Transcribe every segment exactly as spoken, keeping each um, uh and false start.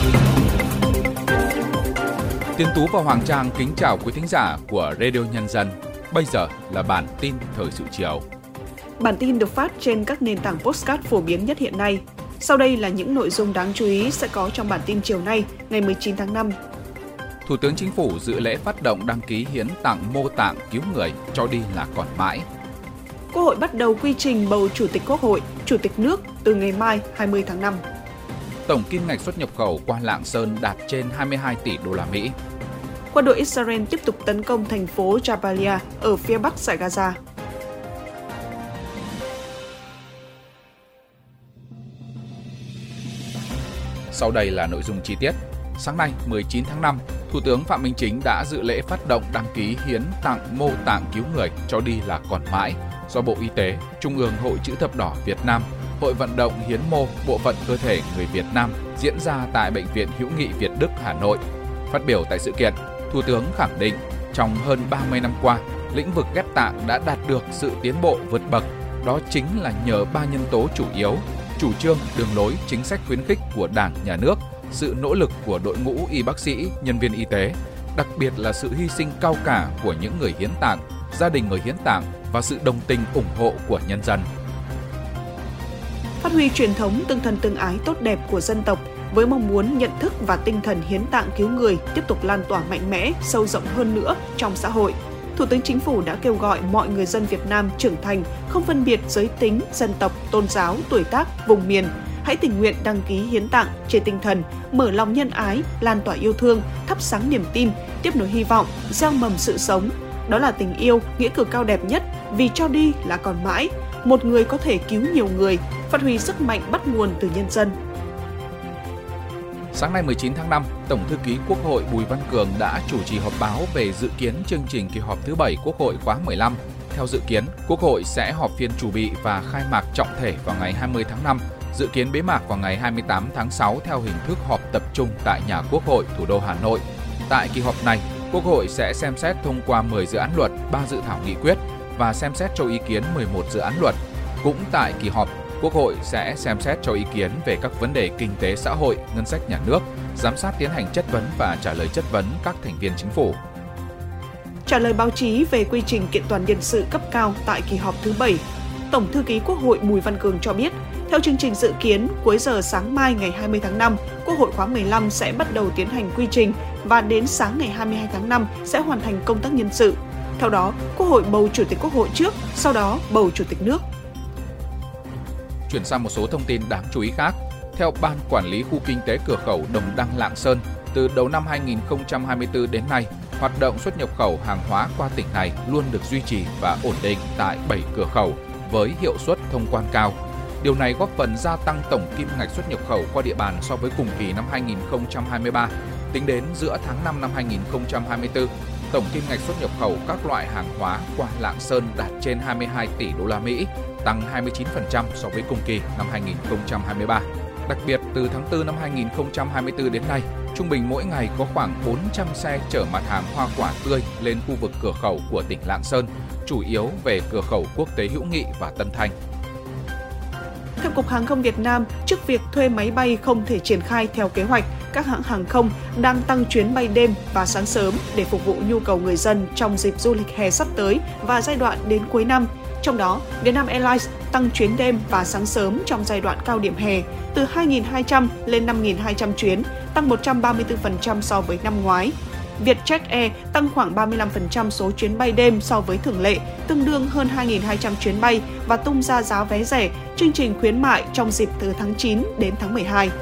Tiến Tú và Hoàng Trang kính chào quý thính giả của Radio Nhân dân. Bây giờ là bản tin thời sự chiều. Bản tin được phát trên các nền tảng podcast phổ biến nhất hiện nay. Sau đây là những nội dung đáng chú ý sẽ có trong bản tin chiều nay, ngày mười chín tháng năm. Thủ tướng Chính phủ dự lễ phát động đăng ký hiến tặng mô tạng cứu người, cho đi là còn mãi. Quốc hội bắt đầu quy trình bầu Chủ tịch Quốc hội, Chủ tịch nước từ ngày mai hai mươi tháng năm. Tổng kim ngạch xuất nhập khẩu qua Lạng Sơn đạt trên hai mươi hai tỷ đô la Mỹ. Quân đội Israel tiếp tục tấn công thành phố Jabalia ở phía bắc dải Gaza. Sau đây là nội dung chi tiết. Sáng nay, mười chín tháng năm, Thủ tướng Phạm Minh Chính đã dự lễ phát động đăng ký hiến tặng mô tạng cứu người, cho đi là còn mãi do Bộ Y tế, Trung ương Hội Chữ Thập Đỏ Việt Nam, Hội vận động hiến mô bộ phận cơ thể người Việt Nam diễn ra tại Bệnh viện Hữu nghị Việt Đức, Hà Nội. Phát biểu tại sự kiện, Thủ tướng khẳng định trong hơn ba mươi năm qua, lĩnh vực ghép tạng đã đạt được sự tiến bộ vượt bậc. Đó chính là nhờ ba nhân tố chủ yếu: chủ trương, đường lối, chính sách khuyến khích của Đảng, Nhà nước, sự nỗ lực của đội ngũ y bác sĩ, nhân viên y tế, đặc biệt là sự hy sinh cao cả của những người hiến tạng, gia đình người hiến tạng và sự đồng tình ủng hộ của nhân dân. Phát huy truyền thống tương thân tương ái tốt đẹp của dân tộc với mong muốn nhận thức và tinh thần hiến tạng cứu người tiếp tục lan tỏa mạnh mẽ, sâu rộng hơn nữa trong xã hội. Thủ tướng Chính phủ đã kêu gọi mọi người dân Việt Nam trưởng thành, không phân biệt giới tính, dân tộc, tôn giáo, tuổi tác, vùng miền. Hãy tình nguyện đăng ký hiến tạng trên tinh thần mở lòng nhân ái, lan tỏa yêu thương, thắp sáng niềm tin, tiếp nối hy vọng, gieo mầm sự sống. Đó là tình yêu, nghĩa cử cao đẹp nhất, vì cho đi là còn mãi. Một người có thể cứu nhiều người, phát huy sức mạnh bắt nguồn từ nhân dân. Sáng nay mười chín tháng năm, Tổng thư ký Quốc hội Bùi Văn Cường đã chủ trì họp báo về dự kiến chương trình kỳ họp thứ bảy Quốc hội khóa mười lăm. Theo dự kiến, Quốc hội sẽ họp phiên chủ bị và khai mạc trọng thể vào ngày hai mươi tháng năm, dự kiến bế mạc vào ngày hai mươi tám tháng sáu theo hình thức họp tập trung tại nhà Quốc hội, thủ đô Hà Nội. Tại kỳ họp này, Quốc hội sẽ xem xét thông qua mười dự án luật, ba dự thảo nghị quyết và xem xét cho ý kiến mười một dự án luật. Cũng tại kỳ họp, Quốc hội sẽ xem xét cho ý kiến về các vấn đề kinh tế xã hội, ngân sách nhà nước, giám sát tiến hành chất vấn và trả lời chất vấn các thành viên chính phủ. Trả lời báo chí về quy trình kiện toàn nhân sự cấp cao tại kỳ họp thứ bảy, Tổng thư ký Quốc hội Bùi Văn Cường cho biết, theo chương trình dự kiến, cuối giờ sáng mai ngày hai mươi tháng năm, Quốc hội khóa mười lăm sẽ bắt đầu tiến hành quy trình và đến sáng ngày hai mươi hai tháng năm sẽ hoàn thành công tác nhân sự. Theo đó, Quốc hội bầu Chủ tịch Quốc hội trước, sau đó bầu Chủ tịch nước. Chuyển sang một số thông tin đáng chú ý khác. Theo Ban Quản lý Khu Kinh tế Cửa khẩu Đồng Đăng - Lạng Sơn, từ đầu năm hai nghìn không trăm hai mươi tư đến nay, hoạt động xuất nhập khẩu hàng hóa qua tỉnh này luôn được duy trì và ổn định tại bảy cửa khẩu với hiệu suất thông quan cao. Điều này góp phần gia tăng tổng kim ngạch xuất nhập khẩu qua địa bàn so với cùng kỳ năm hai nghìn không trăm hai mươi ba. Tính đến giữa tháng năm năm hai nghìn không trăm hai mươi tư, tổng kim ngạch xuất nhập khẩu các loại hàng hóa qua Lạng Sơn đạt trên hai mươi hai tỷ đô la Mỹ, tăng hai mươi chín phần trăm so với cùng kỳ năm hai nghìn không trăm hai mươi ba. Đặc biệt, từ tháng tư năm hai nghìn không trăm hai mươi tư đến nay, trung bình mỗi ngày có khoảng bốn trăm xe chở mặt hàng hoa quả tươi lên khu vực cửa khẩu của tỉnh Lạng Sơn, chủ yếu về cửa khẩu quốc tế Hữu Nghị và Tân Thanh. Theo Cục Hàng không Việt Nam, trước việc thuê máy bay không thể triển khai theo kế hoạch, các hãng hàng không đang tăng chuyến bay đêm và sáng sớm để phục vụ nhu cầu người dân trong dịp du lịch hè sắp tới và giai đoạn đến cuối năm. Trong đó, Vietnam Airlines tăng chuyến đêm và sáng sớm trong giai đoạn cao điểm hè từ hai nghìn hai trăm lên năm nghìn hai trăm chuyến, tăng một trăm ba mươi tư phần trăm so với năm ngoái. Vietjet Air tăng khoảng ba mươi lăm phần trăm số chuyến bay đêm so với thường lệ, tương đương hơn hai nghìn hai trăm chuyến bay và tung ra giá vé rẻ, chương trình khuyến mại trong dịp từ tháng chín đến tháng mười hai.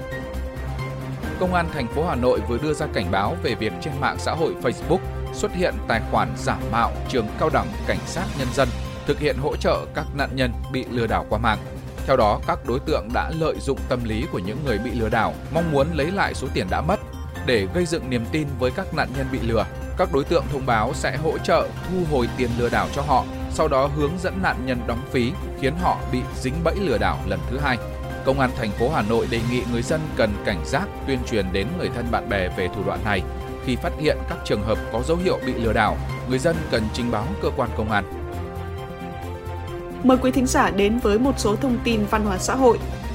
Công an thành phố Hà Nội vừa đưa ra cảnh báo về việc trên mạng xã hội Facebook xuất hiện tài khoản giả mạo trường cao đẳng cảnh sát nhân dân thực hiện hỗ trợ các nạn nhân bị lừa đảo qua mạng. Theo đó, các đối tượng đã lợi dụng tâm lý của những người bị lừa đảo, mong muốn lấy lại số tiền đã mất. Để gây dựng niềm tin với các nạn nhân bị lừa, các đối tượng thông báo sẽ hỗ trợ thu hồi tiền lừa đảo cho họ, sau đó hướng dẫn nạn nhân đóng phí, khiến họ bị dính bẫy lừa đảo lần thứ hai. Công an thành phố Hà Nội đề nghị người dân cần cảnh giác tuyên truyền đến người thân bạn bè về thủ đoạn này. Khi phát hiện các trường hợp có dấu hiệu bị lừa đảo, người dân cần trình báo cơ quan công an. Mời quý thính giả đến với một số thông tin văn hóa xã hội.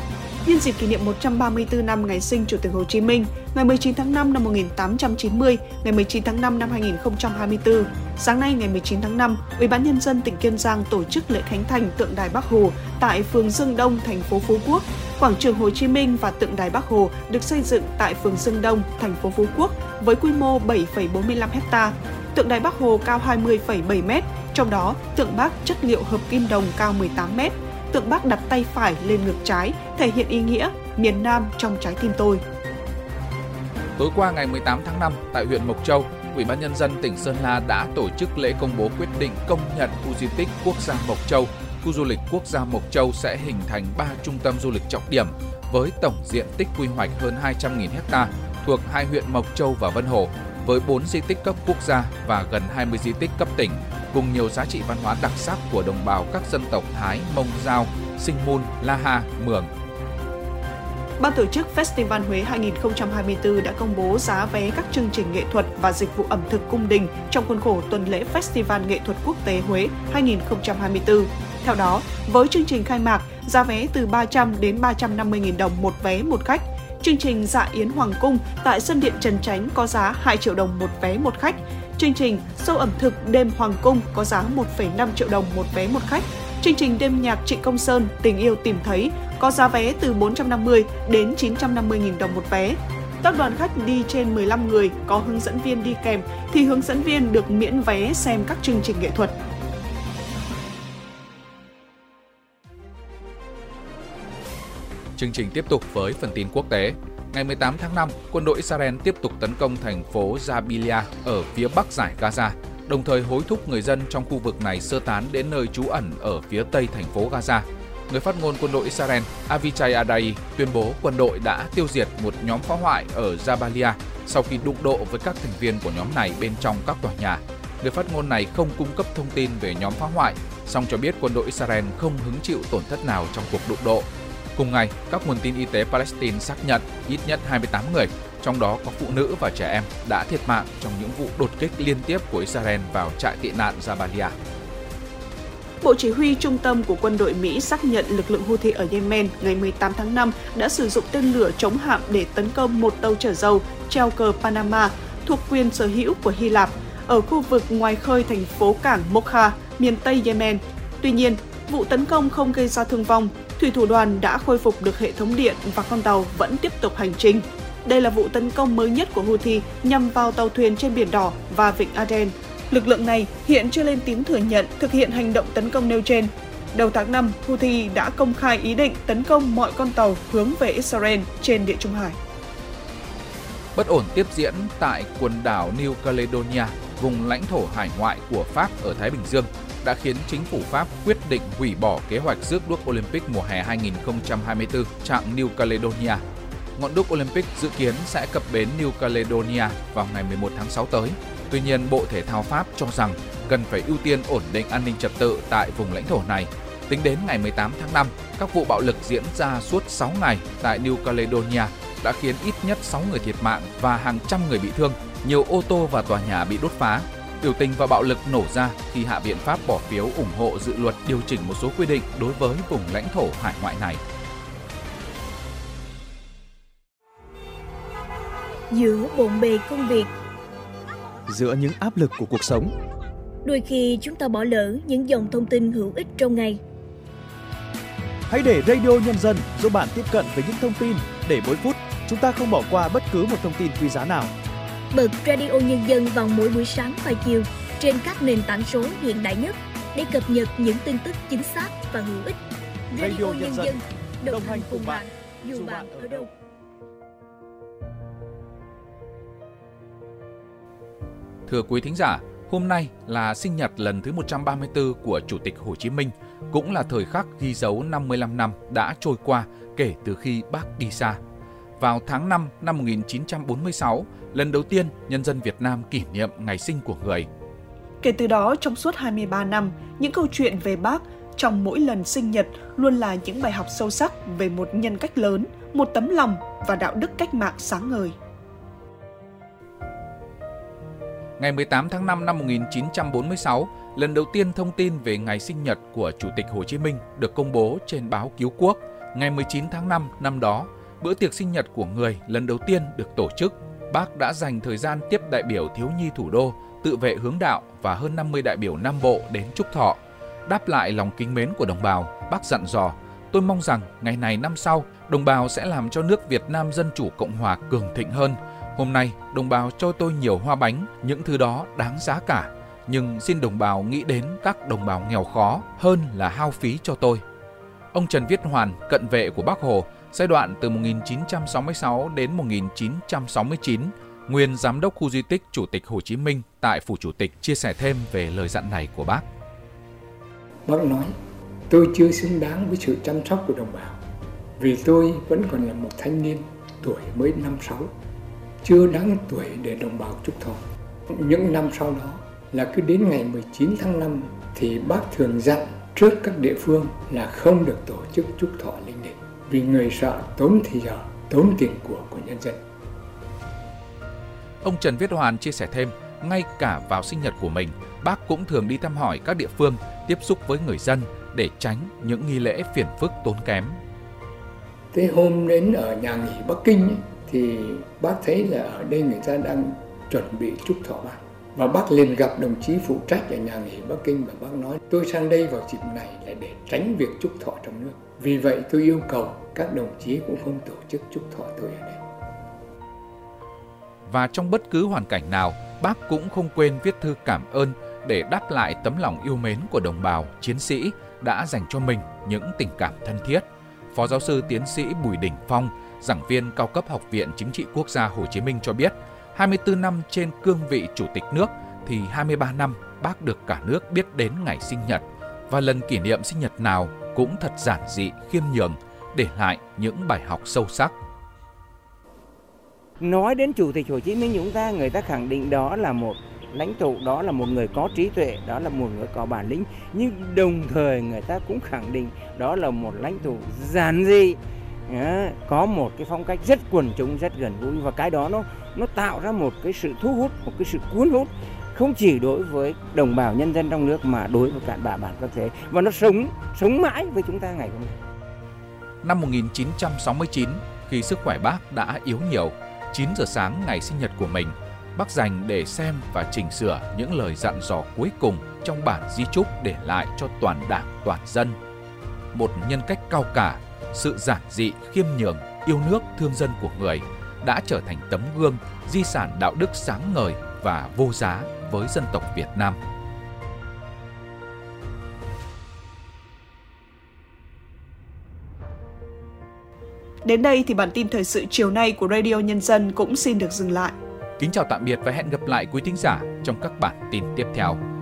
Nhân dịp kỷ niệm một trăm ba mươi tư năm ngày sinh Chủ tịch Hồ Chí Minh, ngày mười chín tháng năm năm một nghìn tám trăm chín mươi, ngày mười chín tháng năm năm hai nghìn không trăm hai mươi tư, sáng nay ngày mười chín tháng năm, Ủy ban Nhân dân tỉnh Kiên Giang tổ chức lễ khánh thành tượng đài Bác Hồ tại phường Dương Đông, thành phố Phú Quốc. Quảng trường Hồ Chí Minh và tượng đài Bác Hồ được xây dựng tại phường Dương Đông, thành phố Phú Quốc với quy mô bảy phẩy bốn mươi lăm héc ta. Tượng đài Bác Hồ cao hai mươi phẩy bảy mét, trong đó tượng Bác chất liệu hợp kim đồng cao mười tám mét. Tượng Bác đặt tay phải lên ngực trái, thể hiện ý nghĩa miền Nam trong trái tim tôi. Tối qua ngày mười tám tháng năm, tại huyện Mộc Châu, Ủy ban Nhân dân tỉnh Sơn La đã tổ chức lễ công bố quyết định công nhận khu di tích quốc gia Mộc Châu. Khu du lịch quốc gia Mộc Châu sẽ hình thành ba trung tâm du lịch trọng điểm với tổng diện tích quy hoạch hơn hai trăm nghìn héc ta thuộc hai huyện Mộc Châu và Vân Hồ, với bốn di tích cấp quốc gia và gần hai mươi di tích cấp tỉnh, cùng nhiều giá trị văn hóa đặc sắc của đồng bào các dân tộc Thái, Mông, Dao, Sinh Mun, La Ha, Mường. Ban tổ chức Festival Huế hai nghìn không trăm hai mươi tư đã công bố giá vé các chương trình nghệ thuật và dịch vụ ẩm thực cung đình trong khuôn khổ tuần lễ Festival Nghệ thuật Quốc tế Huế hai nghìn không trăm hai mươi tư. Theo đó, với chương trình khai mạc, giá vé từ ba trăm đến ba trăm năm mươi nghìn đồng một vé một khách. Chương trình Dạ Yến Hoàng Cung tại sân điện Trần Chánh có giá hai triệu đồng một vé một khách. Chương trình Show ẩm thực đêm Hoàng Cung có giá một phẩy năm triệu đồng một vé một khách. Chương trình đêm nhạc Trịnh Công Sơn Tình yêu tìm thấy có giá vé từ bốn trăm năm mươi đến chín trăm năm mươi nghìn đồng một vé. Các đoàn khách đi trên mười lăm người có hướng dẫn viên đi kèm thì hướng dẫn viên được miễn vé xem các chương trình nghệ thuật. Chương trình tiếp tục với phần tin quốc tế. Ngày mười tám tháng năm, quân đội Israel tiếp tục tấn công thành phố Jabilia ở phía bắc dải Gaza, đồng thời hối thúc người dân trong khu vực này sơ tán đến nơi trú ẩn ở phía tây thành phố Gaza. Người phát ngôn quân đội Israel Avichai Adai tuyên bố quân đội đã tiêu diệt một nhóm phá hoại ở Jabilia sau khi đụng độ với các thành viên của nhóm này bên trong các tòa nhà. Người phát ngôn này không cung cấp thông tin về nhóm phá hoại, song cho biết quân đội Israel không hứng chịu tổn thất nào trong cuộc đụng độ. Cùng ngày, các nguồn tin y tế Palestine xác nhận ít nhất hai mươi tám người, trong đó có phụ nữ và trẻ em, đã thiệt mạng trong những vụ đột kích liên tiếp của Israel vào trại tị nạn Jabalia. Bộ Chỉ huy Trung tâm của quân đội Mỹ xác nhận lực lượng Houthi ở Yemen ngày mười tám tháng năm đã sử dụng tên lửa chống hạm để tấn công một tàu chở dầu treo cờ Panama thuộc quyền sở hữu của Hy Lạp ở khu vực ngoài khơi thành phố cảng Mokha, miền Tây Yemen. Tuy nhiên, vụ tấn công không gây ra thương vong. Thủy thủ đoàn đã khôi phục được hệ thống điện và con tàu vẫn tiếp tục hành trình. Đây là vụ tấn công mới nhất của Houthi nhằm vào tàu thuyền trên Biển Đỏ và Vịnh Aden. Lực lượng này hiện chưa lên tiếng thừa nhận thực hiện hành động tấn công nêu trên. Đầu tháng năm, Houthi đã công khai ý định tấn công mọi con tàu hướng về Israel trên Địa Trung Hải. Bất ổn tiếp diễn tại quần đảo New Caledonia, vùng lãnh thổ hải ngoại của Pháp ở Thái Bình Dương, đã khiến chính phủ Pháp quyết định hủy bỏ kế hoạch rước đuốc Olympic mùa hè hai nghìn không trăm hai mươi tư chặng New Caledonia. Ngọn đuốc Olympic dự kiến sẽ cập bến New Caledonia vào ngày mười một tháng sáu tới. Tuy nhiên, Bộ Thể thao Pháp cho rằng cần phải ưu tiên ổn định an ninh trật tự tại vùng lãnh thổ này. Tính đến ngày mười tám tháng năm, các vụ bạo lực diễn ra suốt sáu ngày tại New Caledonia đã khiến ít nhất sáu người thiệt mạng và hàng trăm người bị thương, nhiều ô tô và tòa nhà bị đốt phá. Biểu tình và bạo lực nổ ra khi Hạ viện Pháp bỏ phiếu ủng hộ dự luật điều chỉnh một số quy định đối với vùng lãnh thổ hải ngoại này. Giữa bộn bề công việc, giữa những áp lực của cuộc sống, đôi khi chúng ta bỏ lỡ những dòng thông tin hữu ích trong ngày. Hãy để Radio Nhân dân giúp bạn tiếp cận với những thông tin để mỗi phút chúng ta không bỏ qua bất cứ một thông tin quý giá nào. Bật Radio Nhân dân vào mỗi buổi sáng và chiều trên các nền tảng số hiện đại nhất để cập nhật những tin tức chính xác và hữu ích. Radio, Radio Nhân, Nhân dân đồng hành cùng bạn, dù bạn ở đâu. Thưa quý thính giả, hôm nay là sinh nhật lần thứ một trăm ba mươi tư của Chủ tịch Hồ Chí Minh, cũng là thời khắc ghi dấu năm mươi lăm năm đã trôi qua kể từ khi Bác đi xa. Vào tháng năm năm một nghìn chín trăm bốn mươi sáu, lần đầu tiên nhân dân Việt Nam kỷ niệm ngày sinh của người. Kể từ đó, trong suốt hai mươi ba năm, những câu chuyện về Bác trong mỗi lần sinh nhật luôn là những bài học sâu sắc về một nhân cách lớn, một tấm lòng và đạo đức cách mạng sáng ngời. Ngày mười tám tháng năm năm một nghìn chín trăm bốn mươi sáu, lần đầu tiên thông tin về ngày sinh nhật của Chủ tịch Hồ Chí Minh được công bố trên báo Cứu Quốc, Ngày mười chín tháng năm năm đó, bữa tiệc sinh nhật của người lần đầu tiên được tổ chức. Bác đã dành thời gian tiếp đại biểu thiếu nhi thủ đô, tự vệ hướng đạo và hơn năm mươi đại biểu Nam Bộ đến chúc thọ. Đáp lại lòng kính mến của đồng bào, bác dặn dò, tôi mong rằng ngày này năm sau, đồng bào sẽ làm cho nước Việt Nam Dân Chủ Cộng Hòa cường thịnh hơn. Hôm nay, đồng bào cho tôi nhiều hoa bánh, những thứ đó đáng giá cả. Nhưng xin đồng bào nghĩ đến các đồng bào nghèo khó hơn là hao phí cho tôi. Ông Trần Viết Hoàn, cận vệ của Bác Hồ, giai đoạn từ một nghìn chín trăm sáu mươi sáu đến một nghìn chín trăm sáu mươi chín, nguyên giám đốc khu di tích Chủ tịch Hồ Chí Minh tại Phủ Chủ tịch, chia sẻ thêm về lời dặn này của bác. Bác nói, tôi chưa xứng đáng với sự chăm sóc của đồng bào, vì tôi vẫn còn là một thanh niên, tuổi mới năm sáu, chưa đáng tuổi để đồng bào chúc thọ. Những năm sau đó là cứ đến ngày mười chín tháng năm thì bác thường dặn trước các địa phương là không được tổ chức chúc thọ linh đình, vì người sợ tốn thời giờ, tốn tiền của của nhân dân. Ông Trần Viết Hoàn chia sẻ thêm, ngay cả vào sinh nhật của mình, bác cũng thường đi thăm hỏi các địa phương, tiếp xúc với người dân để tránh những nghi lễ phiền phức tốn kém. Thế hôm đến ở nhà nghỉ Bắc Kinh ấy, thì bác thấy là ở đây người ta đang chuẩn bị chúc thọ bác. Và bác liền gặp đồng chí phụ trách ở nhà nghỉ Bắc Kinh và bác nói, tôi sang đây vào dịp này là để tránh việc chúc thọ trong nước. Vì vậy tôi yêu cầu các đồng chí cũng không tổ chức chúc thọ tôi ở đây. Và trong bất cứ hoàn cảnh nào, bác cũng không quên viết thư cảm ơn để đáp lại tấm lòng yêu mến của đồng bào, chiến sĩ đã dành cho mình những tình cảm thân thiết. Phó giáo sư tiến sĩ Bùi Đình Phong, giảng viên cao cấp Học viện Chính trị Quốc gia Hồ Chí Minh cho biết, hai mươi tư năm trên cương vị Chủ tịch nước thì hai mươi ba năm bác được cả nước biết đến ngày sinh nhật, và lần kỷ niệm sinh nhật nào cũng thật giản dị, khiêm nhường, để lại những bài học sâu sắc. Nói đến Chủ tịch Hồ Chí Minh chúng ta, người ta khẳng định đó là một lãnh tụ, đó là một người có trí tuệ, đó là một người có bản lĩnh, nhưng đồng thời người ta cũng khẳng định đó là một lãnh tụ giản dị, có một cái phong cách rất quần chúng, rất gần gũi, và cái đó nó nó tạo ra một cái sự thu hút, một cái sự cuốn hút không chỉ đối với đồng bào nhân dân trong nước mà đối với cả bà bạn quốc tế, và nó sống sống mãi với chúng ta ngày hôm nay. Năm một nghìn chín trăm sáu mươi chín, khi sức khỏe bác đã yếu nhiều, chín giờ sáng ngày sinh nhật của mình, bác dành để xem và chỉnh sửa những lời dặn dò cuối cùng trong bản di chúc để lại cho toàn đảng, toàn dân. Một nhân cách cao cả, sự giản dị, khiêm nhường, yêu nước, thương dân của người đã trở thành tấm gương, di sản đạo đức sáng ngời và vô giá với dân tộc Việt Nam. Đến đây thì bản tin thời sự chiều nay của Radio Nhân dân cũng xin được dừng lại. Kính chào tạm biệt và hẹn gặp lại quý thính giả trong các bản tin tiếp theo.